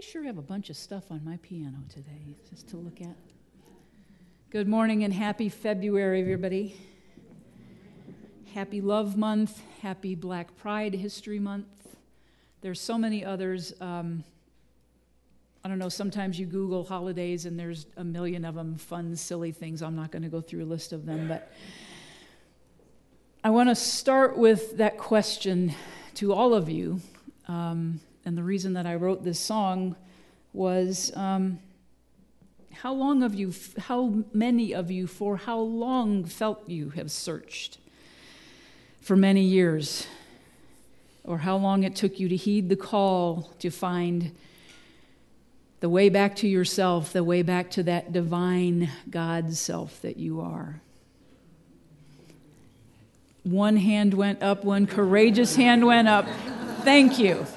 sure have a bunch of stuff on my piano today, just to look at. Good morning and happy February, everybody. Happy Love Month, happy Black Pride History Month. There's so many others. I don't know, sometimes you Google holidays and there's a million of them, fun, silly things. I'm not going to go through a list of them, but I want to start with that question to all of you. And the reason that I wrote this song was, how many of you, for how long felt you have searched for many years? Or how long it took you to heed the call to find the way back to yourself, the way back to that divine God self that you are. One hand went up, one courageous hand went up. Thank you.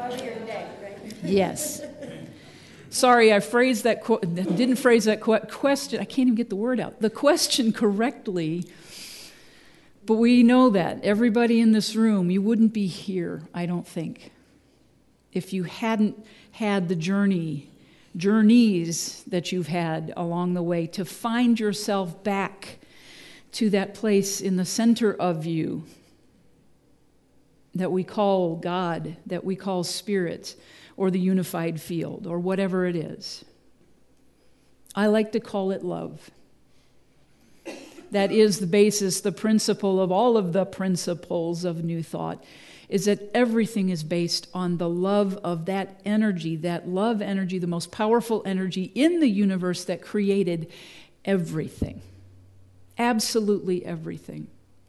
Yes. Sorry, I didn't phrase that question. I can't even get the word out. The question correctly. But we know that everybody in this room, you wouldn't be here, I don't think, if you hadn't had the journeys that you've had along the way to find yourself back to that place in the center of you that we call God, that we call Spirit, or the unified field, or whatever it is. I like to call it love. That is the basis, the principle of all of the principles of New Thought, is that everything is based on the love of that energy, that love energy, the most powerful energy in the universe that created everything. Absolutely everything.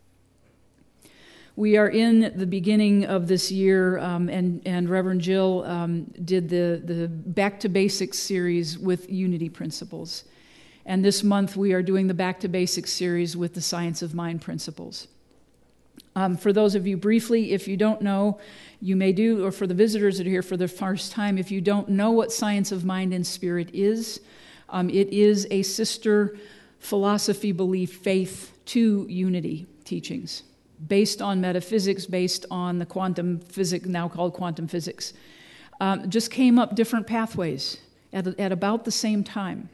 We are in the beginning of this year, and Reverend Jill did the Back to Basics series with Unity Principles. And this month we are doing the Back to Basics series with the Science of Mind Principles. For those of you briefly, if you don't know, you may do, or for the visitors that are here for the first time, if you don't know what Science of Mind and Spirit is, it is a sister philosophy, belief, faith to Unity teachings, based on metaphysics, based on the quantum physics, now called quantum physics. Just came up different pathways at about the same time.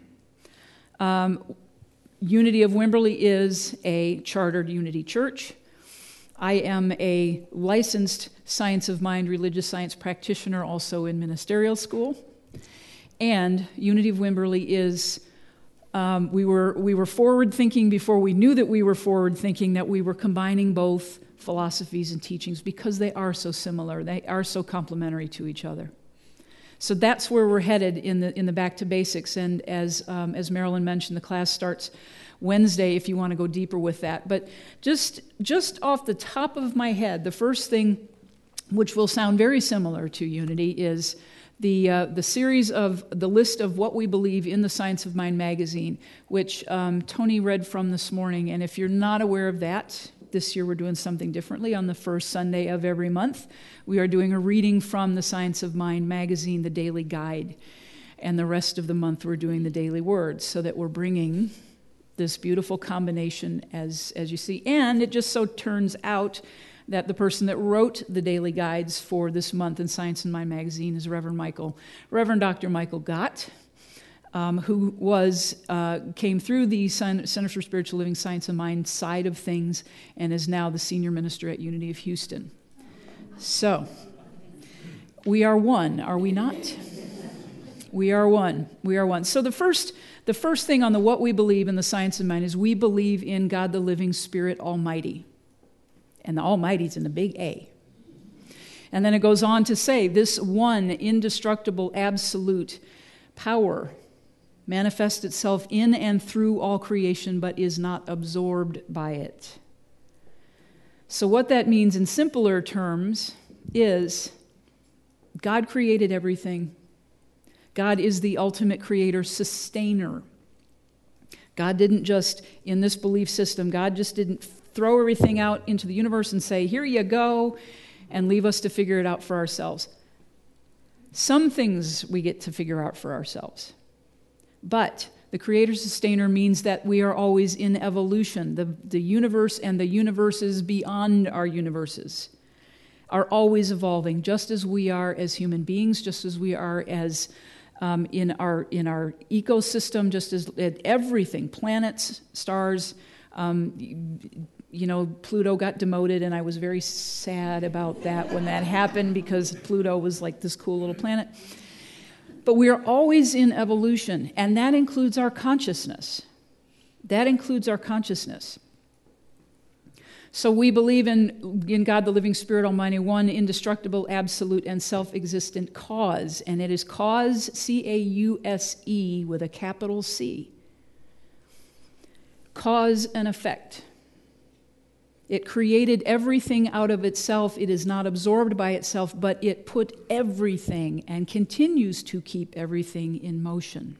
Unity of Wimberley is a chartered Unity church. I am a licensed Science of Mind religious science practitioner, also in ministerial school. And Unity of Wimberley is, we were forward-thinking before we knew that we were forward-thinking, that we were combining both philosophies and teachings because they are so similar, they are so complementary to each other. So that's where we're headed in the Back to Basics. And as Marilyn mentioned, the class starts Wednesday if you want to go deeper with that. But just off the top of my head, the first thing, which will sound very similar to Unity, is the series of the list of what we believe in the Science of Mind magazine, which Tony read from this morning. And if you're not aware of that, this year we're doing something differently. On the first Sunday of every month, we are doing a reading from the Science of Mind magazine, the Daily Guide. And the rest of the month we're doing the Daily Words, so that we're bringing this beautiful combination as you see. And it just so turns out that the person that wrote the daily guides for this month in Science and Mind magazine is Reverend Dr. Michael Gott, who came through the Center for Spiritual Living, Science and Mind side of things, and is now the senior minister at Unity of Houston. So, we are one, are we not? We are one. We are one. So the first thing on the what we believe in the Science of Mind is we believe in God the living Spirit Almighty. And the Almighty's in the big A. And then it goes on to say, this one indestructible absolute power manifests itself in and through all creation, but is not absorbed by it. So what that means in simpler terms is God created everything. God is the ultimate creator, sustainer. God didn't just, in this belief system, God just didn't throw everything out into the universe and say, here you go, and leave us to figure it out for ourselves. Some things we get to figure out for ourselves. But the creator-sustainer means that we are always in evolution. The universe and the universes beyond our universes are always evolving, just as we are as human beings, just as we are as in our ecosystem, just as everything, planets, stars. Pluto got demoted, and I was very sad about that when that happened, because Pluto was like this cool little planet. But we are always in evolution, and that includes our consciousness. That includes our consciousness. So we believe in God, the living Spirit Almighty, one indestructible, absolute, and self-existent cause. And it is cause, C-A-U-S-E, with a capital C. Cause and effect. It created everything out of itself. It is not absorbed by itself, but it put everything and continues to keep everything in motion.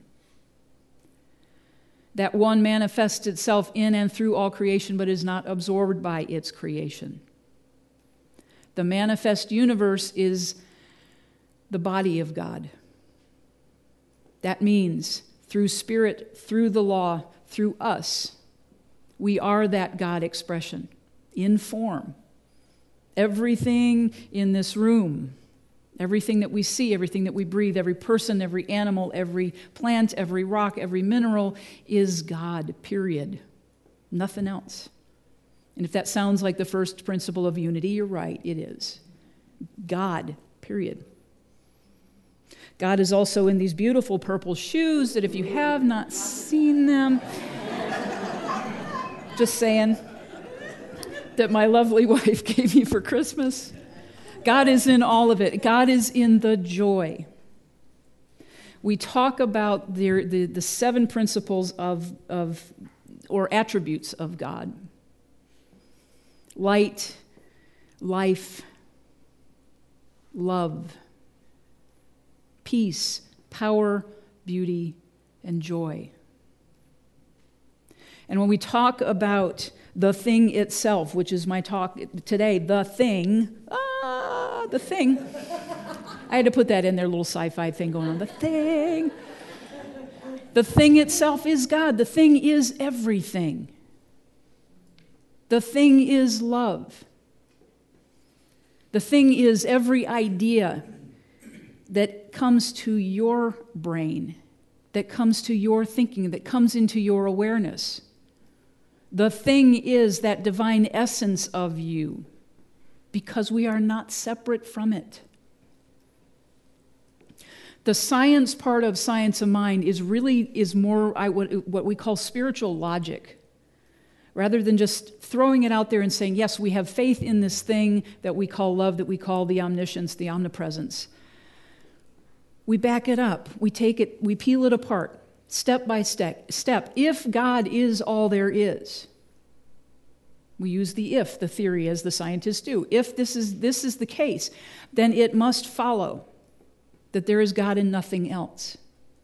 That one manifests itself in and through all creation, but is not absorbed by its creation. The manifest universe is the body of God. That means through Spirit, through the law, through us, we are that God expression in form. Everything in this room, everything that we see, everything that we breathe, every person, every animal, every plant, every rock, every mineral is God, period. Nothing else. And if that sounds like the first principle of unity, you're right, it is. God, period. God is also in these beautiful purple shoes that if you have not seen them, just saying, that my lovely wife gave me for Christmas. God is in all of it. God is in the joy. We talk about the 7 principles of or attributes of God. Light, life, love, peace, power, beauty, and joy. And when we talk about the thing itself, which is my talk today, the thing. I had to put that in there, little sci-fi thing going on. The thing. The thing itself is God. The thing is everything. The thing is love. The thing is every idea that comes to your brain, that comes to your thinking, that comes into your awareness. The thing is that divine essence of you, because we are not separate from it. The science part of Science of Mind is more what we call spiritual logic. Rather than just throwing it out there and saying, yes, we have faith in this thing that we call love, that we call the omniscience, the omnipresence. We back it up. We take it, we peel it apart. Step by step. If God is all there is, we use the if, the theory, as the scientists do. If this is the case, then it must follow that there is God and nothing else.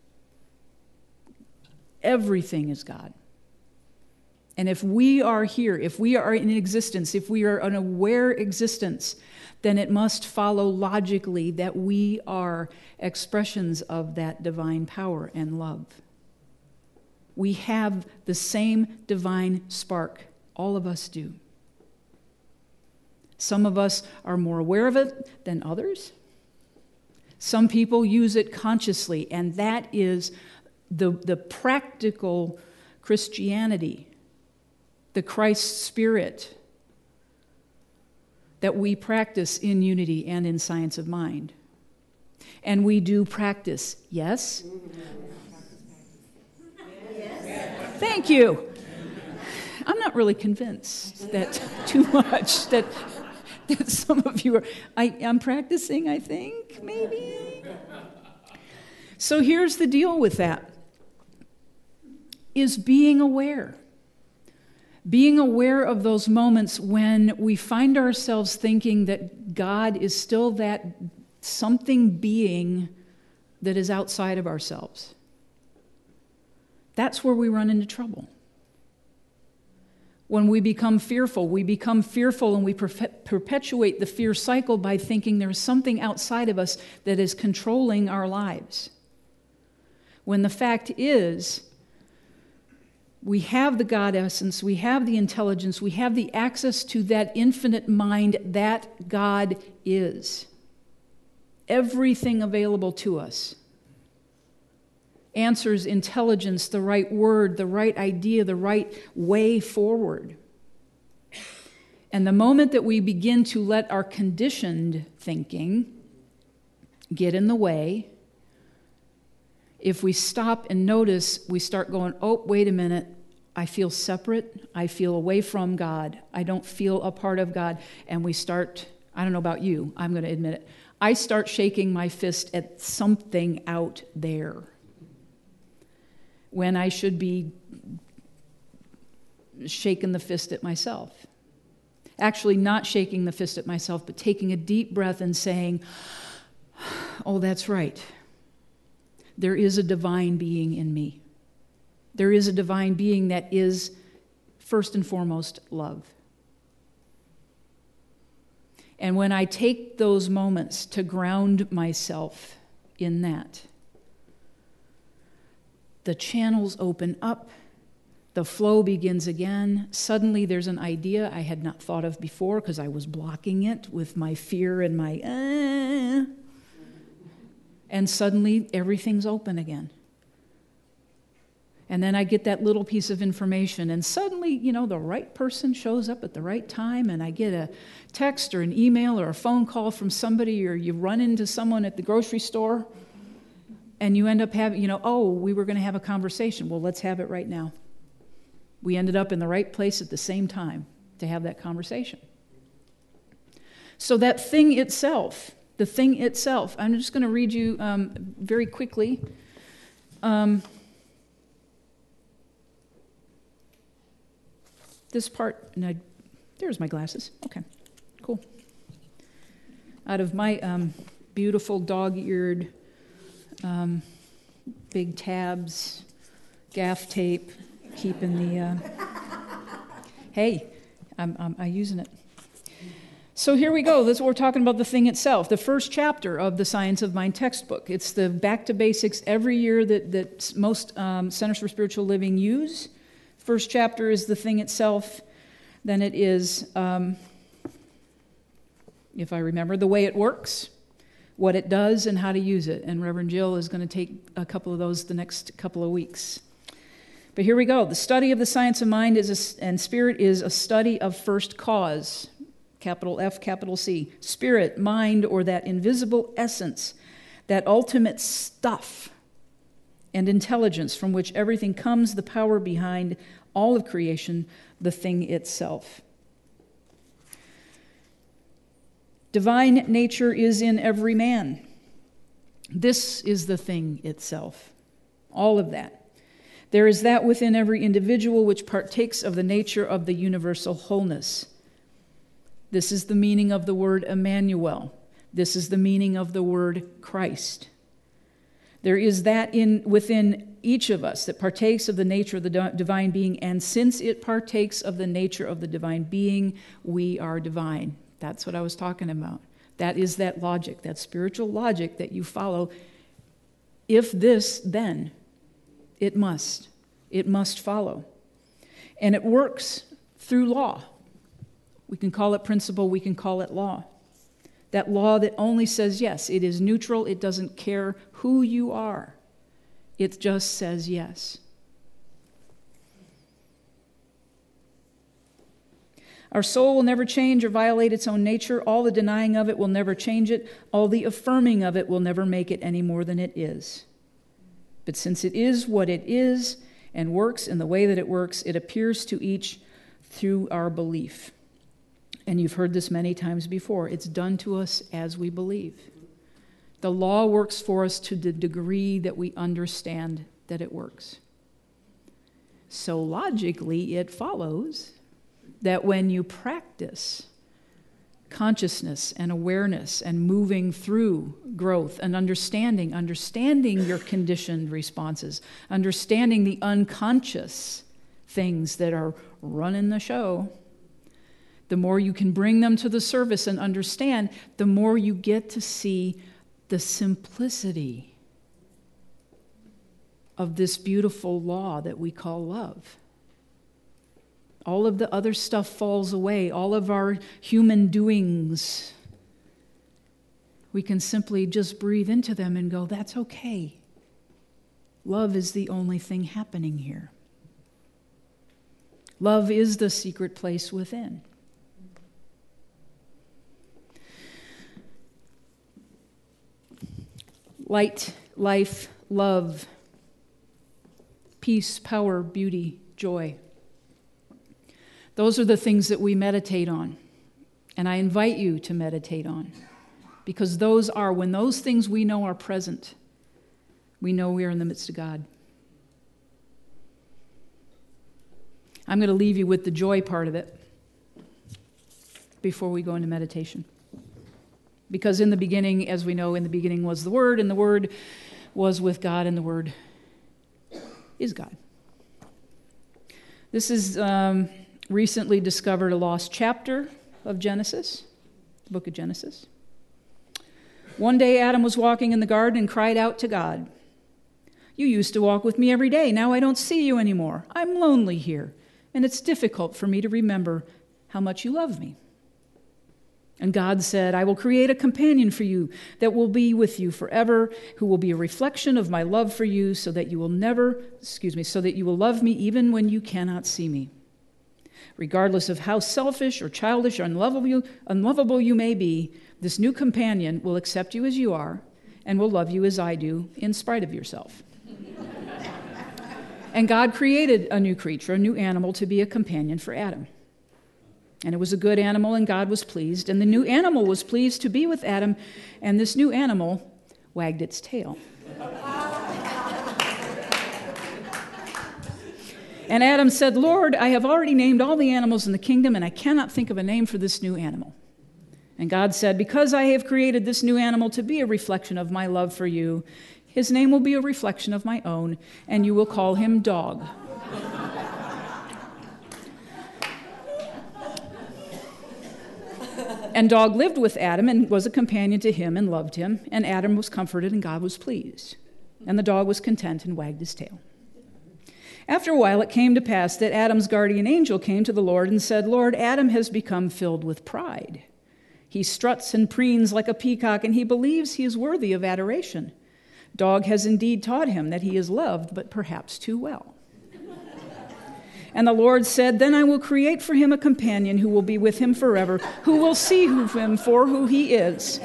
Everything is God. And if we are here, if we are in existence, if we are an aware existence, then it must follow logically that we are expressions of that divine power and love. We have the same divine spark. All of us do. Some of us are more aware of it than others. Some people use it consciously, and that is the practical Christianity, the Christ spirit that we practice in unity and in Science of Mind. And we do practice, yes? Thank you. I'm not really convinced that too much that some of you are. I'm practicing, I think, maybe. So here's the deal with that, is being aware. Being aware of those moments when we find ourselves thinking that God is still that something being that is outside of ourselves. That's where we run into trouble. When we become fearful and we perpetuate the fear cycle by thinking there's something outside of us that is controlling our lives. When the fact is, We have the God essence, we have the intelligence, we have the access to that infinite mind that God is. Everything available to us. Answers, intelligence, the right word, the right idea, the right way forward. And the moment that we begin to let our conditioned thinking get in the way, if we stop and notice, we start going, oh, wait a minute, I feel separate, I feel away from God, I don't feel a part of God, and we start, I don't know about you, I'm going to admit it, I start shaking my fist at something out there when I should be shaking the fist at myself. Actually, not shaking the fist at myself, but taking a deep breath and saying, oh, that's right. There is a divine being in me. There is a divine being that is, first and foremost, love. And when I take those moments to ground myself in that, the channels open up, the flow begins again. Suddenly there's an idea I had not thought of before because I was blocking it with my fear and my and suddenly everything's open again. And then I get that little piece of information, and suddenly, the right person shows up at the right time, and I get a text or an email or a phone call from somebody, or you run into someone at the grocery store, and you end up having, oh, we were going to have a conversation. Well, let's have it right now. We ended up in the right place at the same time to have that conversation. So that thing itself, the thing itself, I'm just going to read you very quickly. This part, there's my glasses. Okay, cool. Out of my beautiful dog-eared, big tabs, gaff tape, keeping the, hey, I'm using it. So here we go. This is what we're talking about, the thing itself. The first chapter of the Science of Mind textbook. It's the back to basics every year that most Centers for Spiritual Living use. First chapter is the thing itself. Then it is, if I remember, the way it works, what it does, and how to use it. And Reverend Jill is going to take a couple of those the next couple of weeks. But here we go. The study of the science of mind and spirit is a study of first cause, capital F, capital C. Spirit, mind, or that invisible essence, that ultimate stuff and intelligence from which everything comes, the power behind all of creation, the thing itself. Divine nature is in every man. This is the thing itself. All of that. There is that within every individual which partakes of the nature of the universal wholeness. This is the meaning of the word Emmanuel. This is the meaning of the word Christ. There is that within each of us that partakes of the nature of the divine being, and since it partakes of the nature of the divine being, we are divine. That's what I was talking about. That is that logic, that spiritual logic that you follow. If this, then it must follow. And it works through law. We can call it principle, we can call it law. That law that only says yes, it is neutral, it doesn't care who you are. It just says yes. Our soul will never change or violate its own nature. All the denying of it will never change it. All the affirming of it will never make it any more than it is. But since it is what it is and works in the way that it works, it appears to each through our belief. And you've heard this many times before. It's done to us as we believe. The law works for us to the degree that we understand that it works. So logically, it follows that when you practice consciousness and awareness and moving through growth and understanding your conditioned responses, understanding the unconscious things that are running the show, the more you can bring them to the surface and understand, the more you get to see the simplicity of this beautiful law that we call love. All of the other stuff falls away, all of our human doings. We can simply just breathe into them and go, that's okay. Love is the only thing happening here. Love is the secret place within. Light, life, love, peace, power, beauty, joy. Those are the things that we meditate on. And I invite you to meditate on. Because those are, when those things we know are present, we know we are in the midst of God. I'm going to leave you with the joy part of it before we go into meditation. Because in the beginning, as we know, in the beginning was the Word, and the Word was with God, and the Word is God. This is recently discovered a lost chapter of Genesis, the book of Genesis. One day Adam was walking in the garden and cried out to God, "You used to walk with me every day. Now I don't see you anymore. I'm lonely here, and it's difficult for me to remember how much you love me." And God said, "I will create a companion for you that will be with you forever, who will be a reflection of my love for you, so that you will love me even when you cannot see me. Regardless of how selfish or childish or unlovable you may be, this new companion will accept you as you are and will love you as I do, in spite of yourself." And God created a new creature, a new animal, to be a companion for Adam. And it was a good animal, and God was pleased. And the new animal was pleased to be with Adam, and this new animal wagged its tail. And Adam said, "Lord, I have already named all the animals in the kingdom, and I cannot think of a name for this new animal." And God said, "Because I have created this new animal to be a reflection of my love for you, his name will be a reflection of my own, and you will call him Dog." And Dog lived with Adam and was a companion to him and loved him, and Adam was comforted and God was pleased. And the dog was content and wagged his tail. After a while, it came to pass that Adam's guardian angel came to the Lord and said, "Lord, Adam has become filled with pride. He struts and preens like a peacock, and he believes he is worthy of adoration. Dog has indeed taught him that he is loved, but perhaps too well." And the Lord said, "Then I will create for him a companion who will be with him forever, who will see him for who he is.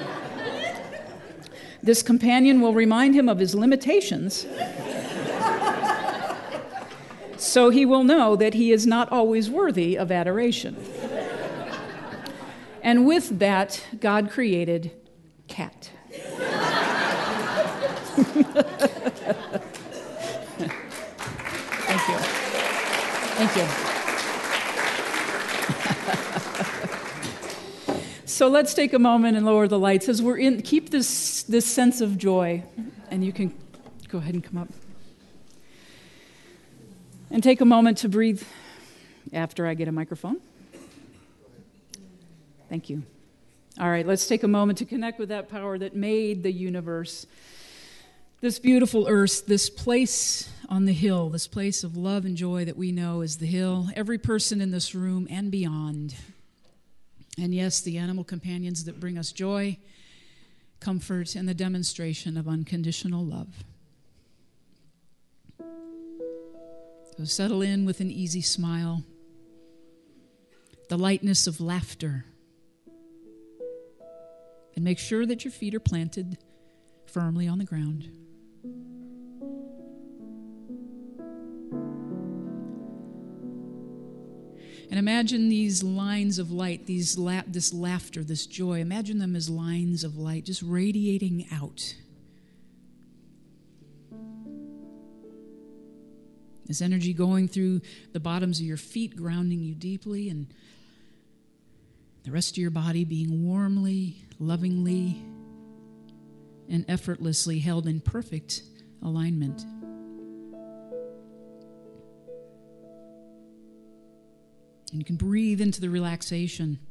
This companion will remind him of his limitations, so he will know that he is not always worthy of adoration." And with that, God created Cat. Thank you. Thank you. So let's take a moment and lower the lights as we're in. Keep this sense of joy, and you can go ahead and come up. And take a moment to breathe after I get a microphone. Thank you. All right, let's take a moment to connect with that power that made the universe. This beautiful earth, this place on the hill, this place of love and joy that we know is the hill, every person in this room and beyond. And yes, the animal companions that bring us joy, comfort, and the demonstration of unconditional love. So settle in with an easy smile, the lightness of laughter, and make sure that your feet are planted firmly on the ground. And imagine these lines of light, this laughter, this joy, imagine them as lines of light just radiating out. This energy going through the bottoms of your feet, grounding you deeply, and the rest of your body being warmly, lovingly, and effortlessly held in perfect alignment. And you can breathe into the relaxation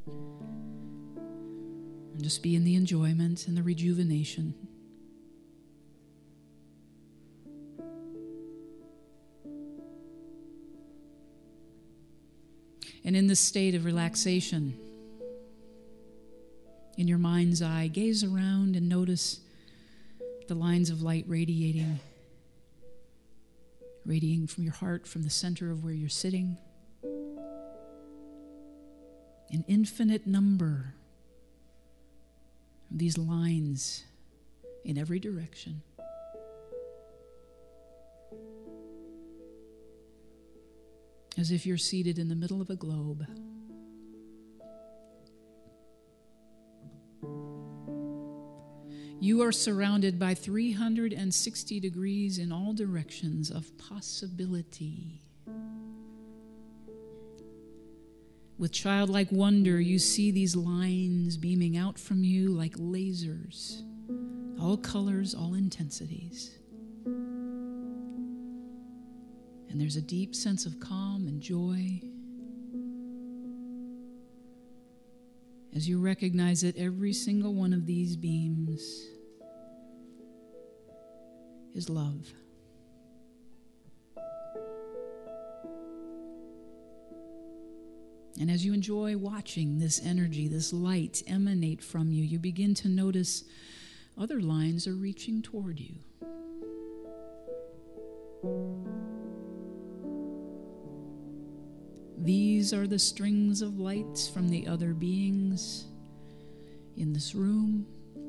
and just be in the enjoyment and the rejuvenation. And in this state of relaxation, in your mind's eye, gaze around and notice the lines of light radiating from your heart, from the center of where you're sitting. An infinite number of these lines in every direction. As if you're seated in the middle of a globe. You are surrounded by 360 degrees in all directions of possibility. With childlike wonder, you see these lines beaming out from you like lasers, all colors, all intensities. And there's a deep sense of calm and joy as you recognize that every single one of these beams is love. And as you enjoy watching this energy, this light emanate from you, you begin to notice other lines are reaching toward you. These are the strings of lights from the other beings in this room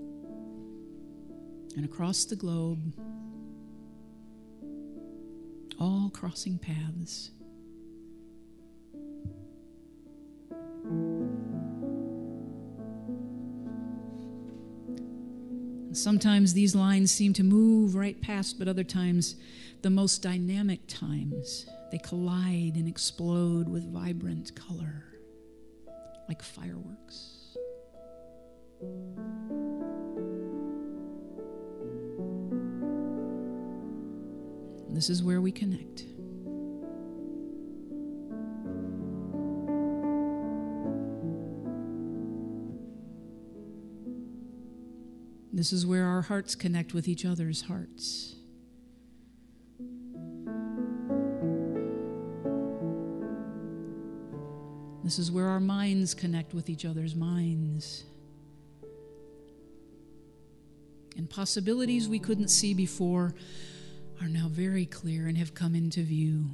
and across the globe, all crossing paths. Sometimes these lines seem to move right past, but other times, the most dynamic times, they collide and explode with vibrant color, like fireworks. This is where we connect. This is where our hearts connect with each other's hearts. This is where our minds connect with each other's minds. And possibilities we couldn't see before are now very clear and have come into view.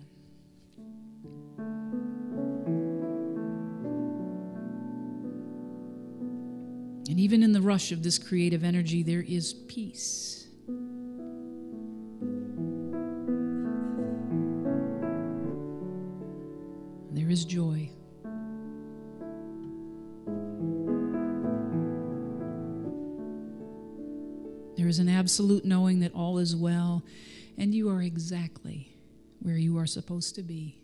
And even in the rush of this creative energy, there is peace. There is joy. There is an absolute knowing that all is well, and you are exactly where you are supposed to be.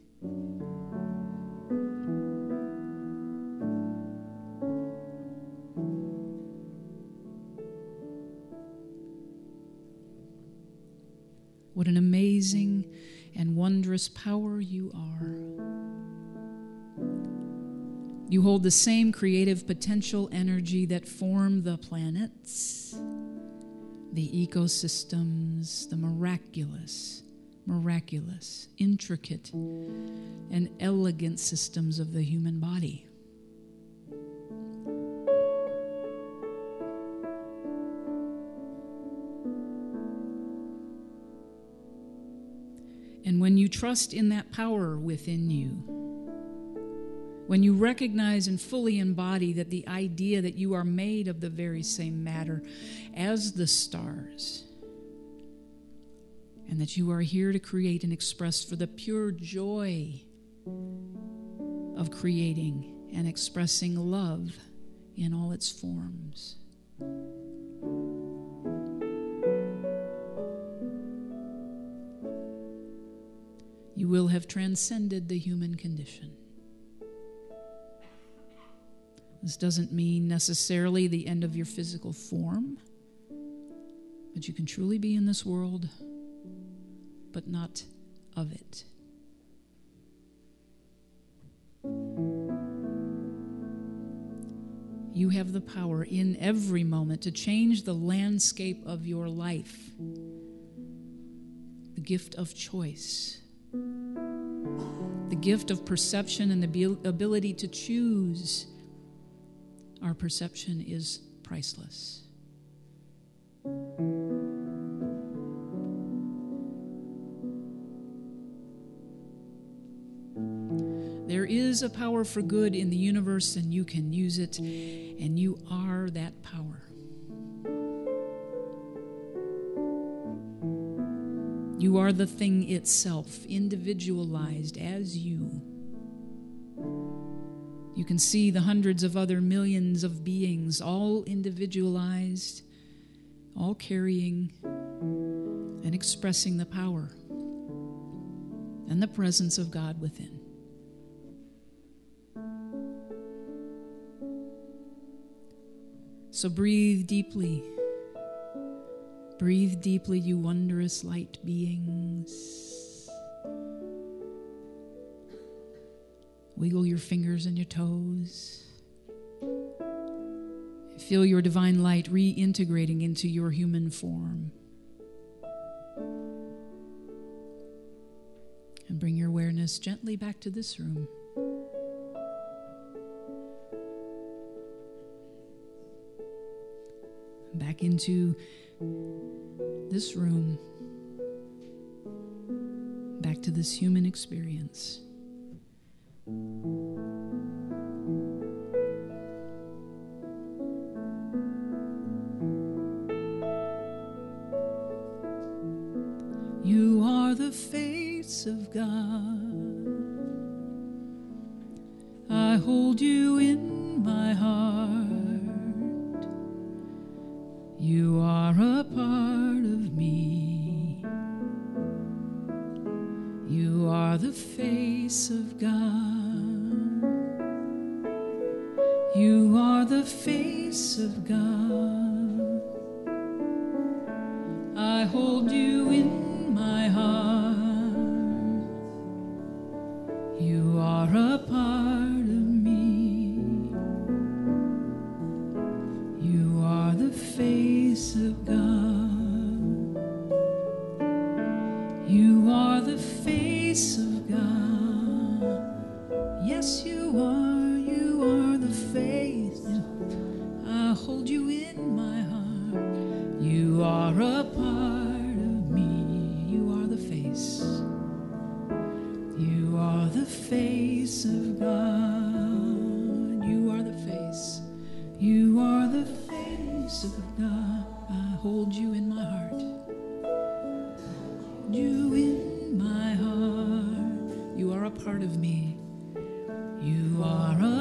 What an amazing and wondrous power you are. You hold the same creative potential energy that formed the planets, the ecosystems, the miraculous, intricate, and elegant systems of the human body. And when you trust in that power within you, when you recognize and fully embody that the idea that you are made of the very same matter as the stars, and that you are here to create and express for the pure joy of creating and expressing love in all its forms. You will have transcended the human condition. This doesn't mean necessarily the end of your physical form, but you can truly be in this world, but not of it. You have the power in every moment to change the landscape of your life. The gift of choice. The gift of perception and the ability to choose our perception is priceless. There is a power for good in the universe, and you can use it, and you are that power. You are the thing itself, individualized as you. You can see the hundreds of other millions of beings, all individualized, all carrying and expressing the power and the presence of God within. So breathe deeply. Breathe deeply, you wondrous light beings. Wiggle your fingers and your toes. Feel your divine light reintegrating into your human form. And bring your awareness gently back to this room. Back into this room, back to this human experience. You are the face of God. I hold you in my heart. You are a part of me. You are the face of God. You are the face of God. I hold you in my heart. You are a part of me. You are the face of God. You are the face of God. Yes, you are the face. I hold you in my heart. You are a part of me. You are the face. You are the face of God. You are the face. You are the face of God. I hold you in my heart. You in my heart. You are a part of me. You are a